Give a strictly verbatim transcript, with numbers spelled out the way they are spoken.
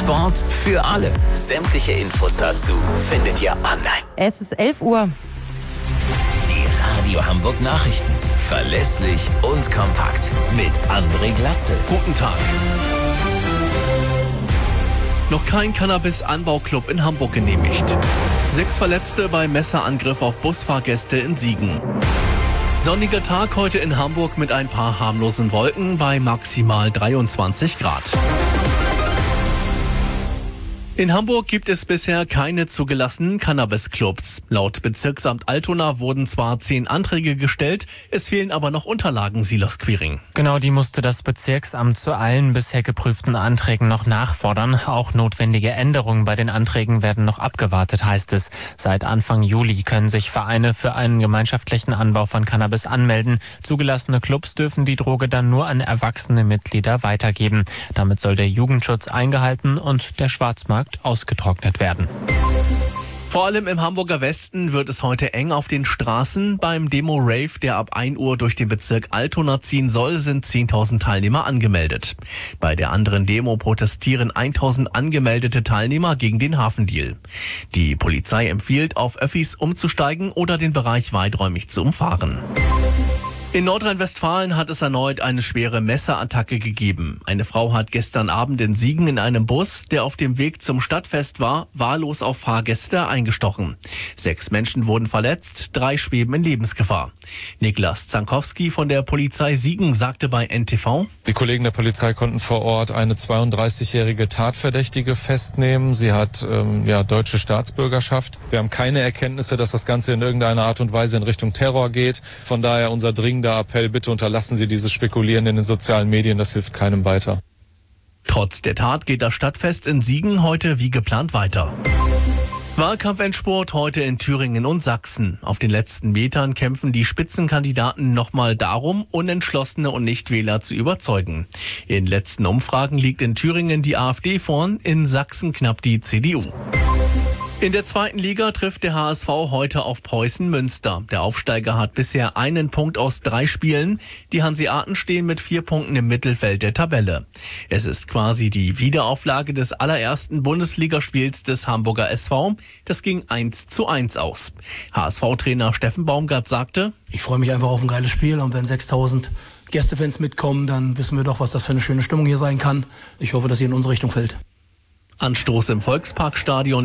Sport für alle. Sämtliche Infos dazu findet ihr online. Es ist elf Uhr. Die Radio Hamburg Nachrichten. Verlässlich und kompakt. Mit André Glatzel. Guten Tag. Noch kein Cannabis-Anbauclub in Hamburg genehmigt. Sechs Verletzte bei Messerangriff auf Busfahrgäste in Siegen. Sonniger Tag heute in Hamburg mit ein paar harmlosen Wolken bei maximal dreiundzwanzig Grad. In Hamburg gibt es bisher keine zugelassenen Cannabis-Clubs. Laut Bezirksamt Altona wurden zwar zehn Anträge gestellt, es fehlen aber noch Unterlagen, Silas Quiring. Genau, die musste das Bezirksamt zu allen bisher geprüften Anträgen noch nachfordern. Auch notwendige Änderungen bei den Anträgen werden noch abgewartet, heißt es. Seit Anfang Juli können sich Vereine für einen gemeinschaftlichen Anbau von Cannabis anmelden. Zugelassene Clubs dürfen die Droge dann nur an erwachsene Mitglieder weitergeben. Damit soll der Jugendschutz eingehalten und der Schwarzmarkt ausgetrocknet werden. Vor allem im Hamburger Westen wird es heute eng auf den Straßen. Beim Demo-Rave, der ab ein Uhr durch den Bezirk Altona ziehen soll, sind zehntausend Teilnehmer angemeldet. Bei der anderen Demo protestieren tausend angemeldete Teilnehmer gegen den Hafendeal. Die Polizei empfiehlt, auf Öffis umzusteigen oder den Bereich weiträumig zu umfahren. In Nordrhein-Westfalen hat es erneut eine schwere Messerattacke gegeben. Eine Frau hat gestern Abend in Siegen in einem Bus, der auf dem Weg zum Stadtfest war, wahllos auf Fahrgäste eingestochen. Sechs Menschen wurden verletzt, drei schweben in Lebensgefahr. Niklas Zankowski von der Polizei Siegen sagte bei N T V: Die Kollegen der Polizei konnten vor Ort eine zweiunddreißigjährige Tatverdächtige festnehmen. Sie hat ähm, ja deutsche Staatsbürgerschaft. Wir haben keine Erkenntnisse, dass das Ganze in irgendeiner Art und Weise in Richtung Terror geht. Von daher unser dringender Appell, bitte unterlassen Sie dieses Spekulieren in den sozialen Medien, das hilft keinem weiter. Trotz der Tat geht das Stadtfest in Siegen heute wie geplant weiter. Wahlkampfendspurt heute in Thüringen und Sachsen. Auf den letzten Metern kämpfen die Spitzenkandidaten nochmal darum, Unentschlossene und Nichtwähler zu überzeugen. In letzten Umfragen liegt in Thüringen die AfD vorn, in Sachsen knapp die C D U. In der zweiten Liga trifft der H S V heute auf Preußen Münster. Der Aufsteiger hat bisher einen Punkt aus drei Spielen. Die Hanseaten stehen mit vier Punkten im Mittelfeld der Tabelle. Es ist quasi die Wiederauflage des allerersten Bundesligaspiels des Hamburger S V. Das ging eins zu eins aus. H S V-Trainer Steffen Baumgart sagte: Ich freue mich einfach auf ein geiles Spiel, und wenn sechstausend Gästefans mitkommen, dann wissen wir doch, was das für eine schöne Stimmung hier sein kann. Ich hoffe, dass sie in unsere Richtung fällt. Anstoß im Volksparkstadion